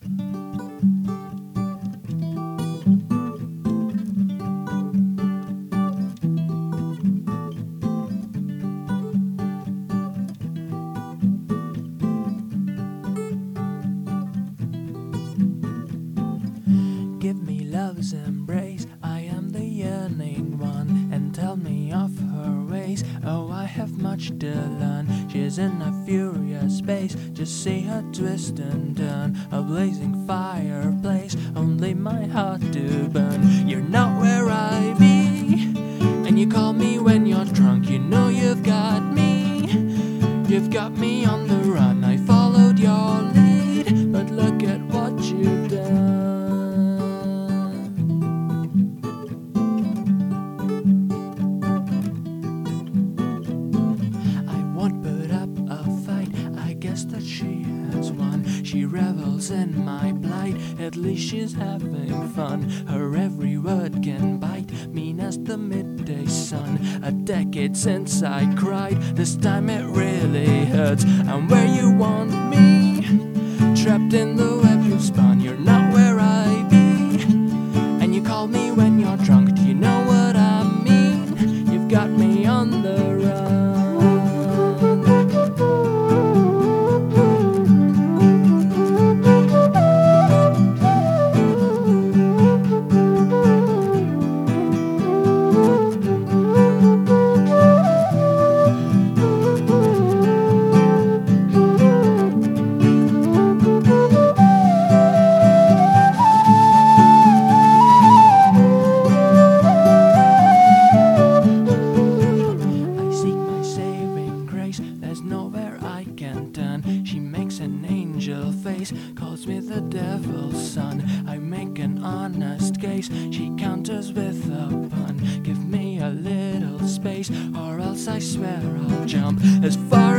Give me love's embrace, I am the yearning one, and tell me of her ways. Oh, I have much to learn. She's in a furious space, just see her twist and turn. A blazing fireplace, only my heart to burn. You're not where I be, and you call me when you're drunk. You know you've got me, you've got me on the run. I followed your lead, but look at what you've done. That she has won. She revels in my plight, at least she's having fun. Her every word can bite, mean as the midday sun. A decade since I cried, this time it really hurts. I'm where you want me, trapped in the web you've spun. You're not where I be, and you call me when you're drunk. Do you know what I mean? You've got me on the run. There's nowhere I can turn. She makes an angel face, calls me the devil's son. I make an honest case, she counters with a pun. Give me a little space, or else I swear I'll jump as far